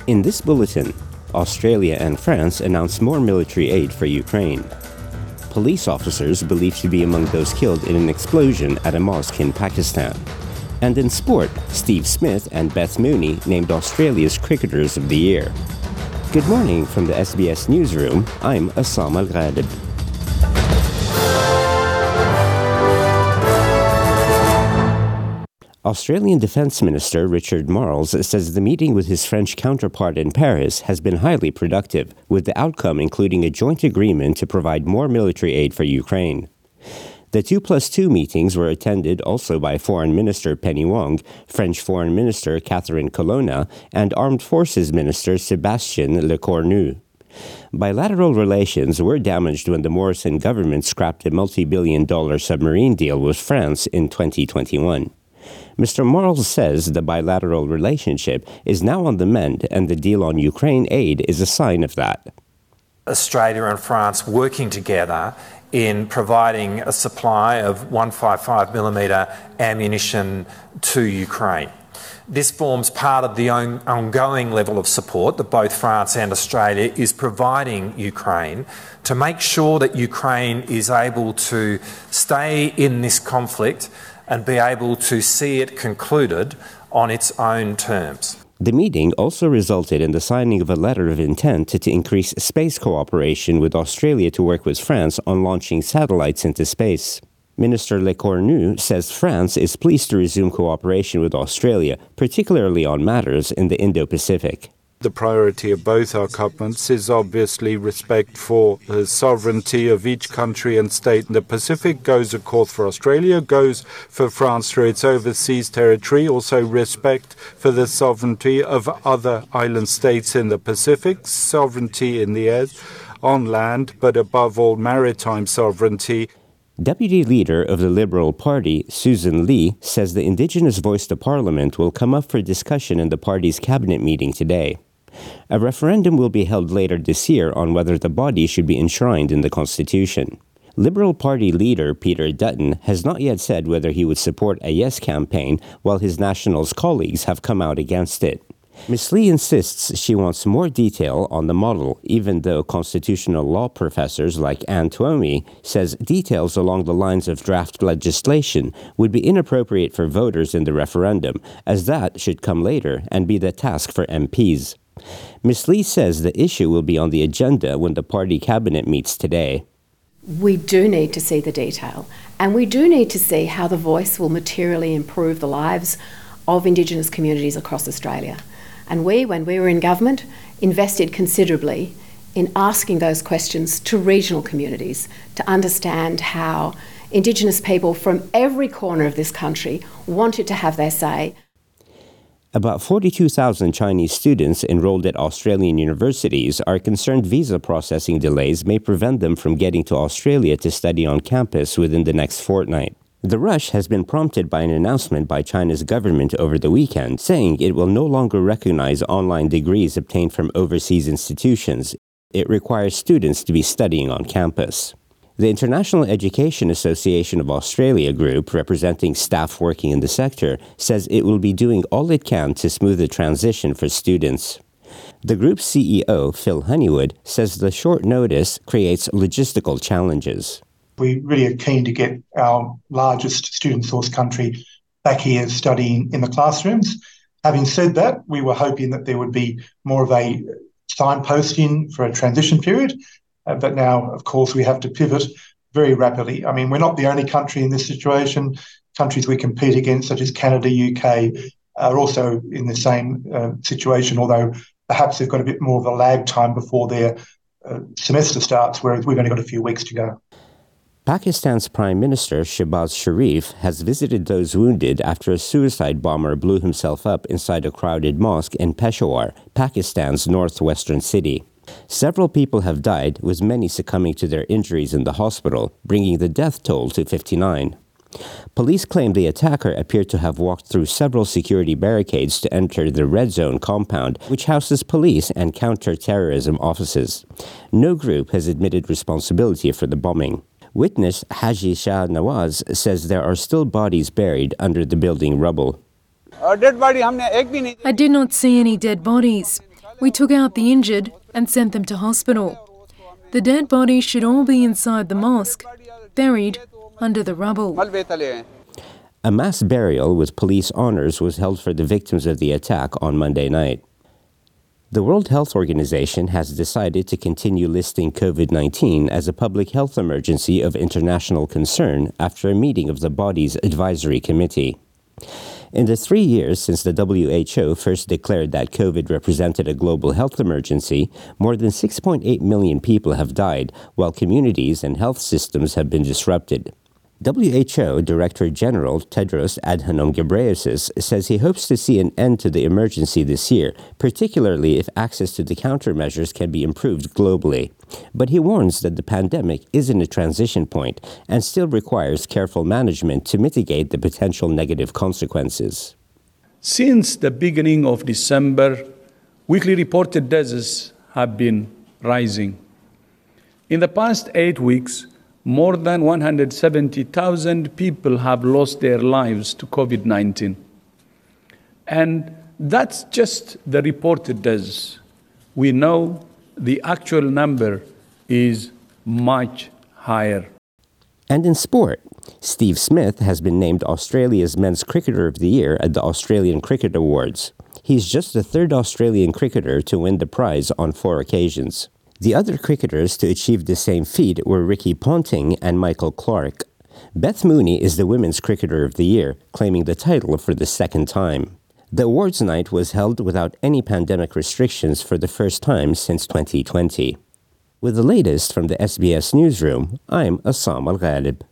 In this bulletin, Australia and France announce more military aid for Ukraine. Police officers believed to be among those killed in an explosion at a mosque in Pakistan. And in sport, Steve Smith and Beth Mooney named Australia's Cricketers of the Year. Good morning from the SBS Newsroom. I'm Assam Al-Ghalib. Australian Defence Minister Richard Marles says the meeting with his French counterpart in Paris has been highly productive, with the outcome including a joint agreement to provide more military aid for Ukraine. The 2+2 meetings were attended also by Foreign Minister Penny Wong, French Foreign Minister Catherine Colonna, and Armed Forces Minister Sébastien Lecornu. Bilateral relations were damaged when the Morrison government scrapped a multi-billion-dollar submarine deal with France in 2021. Mr. Marles says the bilateral relationship is now on the mend and the deal on Ukraine aid is a sign of that. Australia and France working together in providing a supply of 155mm ammunition to Ukraine. This forms part of the ongoing level of support that both France and Australia is providing Ukraine to make sure that Ukraine is able to stay in this conflict and be able to see it concluded on its own terms. The meeting also resulted in the signing of a letter of intent to increase space cooperation with Australia to work with France on launching satellites into space. Minister Lecornu says France is pleased to resume cooperation with Australia, particularly on matters in the Indo-Pacific. The priority of both our governments is obviously respect for the sovereignty of each country and state in the Pacific. Goes, of course, for Australia, goes for France through its overseas territory. Also respect for the sovereignty of other island states in the Pacific, sovereignty in the air, on land, but above all maritime sovereignty. Deputy Leader of the Liberal Party, Susan Lee, says the Indigenous voice to Parliament will come up for discussion in the party's cabinet meeting today. A referendum will be held later this year on whether the body should be enshrined in the Constitution. Liberal Party leader Peter Dutton has not yet said whether he would support a yes campaign, while his Nationals colleagues have come out against it. Ms. Lee insists she wants more detail on the model, even though constitutional law professors like Anne Twomey says details along the lines of draft legislation would be inappropriate for voters in the referendum, as that should come later and be the task for MPs. Ms. Lee says the issue will be on the agenda when the party cabinet meets today. We do need to see the detail, and we do need to see how the voice will materially improve the lives of Indigenous communities across Australia. And we, when we were in government, invested considerably in asking those questions to regional communities to understand how Indigenous people from every corner of this country wanted to have their say. About 42,000 Chinese students enrolled at Australian universities are concerned visa processing delays may prevent them from getting to Australia to study on campus within the next fortnight. The rush has been prompted by an announcement by China's government over the weekend, saying it will no longer recognize online degrees obtained from overseas institutions. It requires students to be studying on campus. The International Education Association of Australia group, representing staff working in the sector, says it will be doing all it can to smooth the transition for students. The group's CEO, Phil Honeywood, says the short notice creates logistical challenges. We really are keen to get our largest student source country back here studying in the classrooms. Having said that, we were hoping that there would be more of a signposting for a transition period. But now, of course, we have to pivot very rapidly. I mean, we're not the only country in this situation. Countries we compete against, such as Canada, UK, are also in the same situation, although perhaps they've got a bit more of a lag time before their semester starts, whereas we've only got a few weeks to go. Pakistan's Prime Minister Shehbaz Sharif has visited those wounded after a suicide bomber blew himself up inside a crowded mosque in Peshawar, Pakistan's northwestern city. Several people have died, with many succumbing to their injuries in the hospital, bringing the death toll to 59. Police claim the attacker appeared to have walked through several security barricades to enter the Red Zone compound, which houses police and counter-terrorism offices. No group has admitted responsibility for the bombing. Witness Haji Shah Nawaz says there are still bodies buried under the building rubble. I did not see any dead bodies. We took out the injured and sent them to hospital. The dead bodies should all be inside the mosque, buried under the rubble. A mass burial with police honors was held for the victims of the attack on Monday night. The World Health Organization has decided to continue listing COVID-19 as a public health emergency of international concern after a meeting of the body's advisory committee. In the 3 years since the WHO first declared that COVID represented a global health emergency, more than 6.8 million people have died, while communities and health systems have been disrupted. WHO Director General Tedros Adhanom Ghebreyesus says he hopes to see an end to the emergency this year, particularly if access to the countermeasures can be improved globally. But he warns that the pandemic is in a transition point and still requires careful management to mitigate the potential negative consequences. Since the beginning of December, weekly reported deaths have been rising. In the past 8 weeks, more than 170,000 people have lost their lives to COVID-19. And that's just the reported deaths. We know the actual number is much higher. And in sport, Steve Smith has been named Australia's Men's Cricketer of the Year at the Australian Cricket Awards. He's just the third Australian cricketer to win the prize on 4 occasions. The other cricketers to achieve the same feat were Ricky Ponting and Michael Clarke. Beth Mooney is the Women's Cricketer of the Year, claiming the title for the second time. The awards night was held without any pandemic restrictions for the first time since 2020. With the latest from the SBS Newsroom, I'm Assam Al-Ghalib.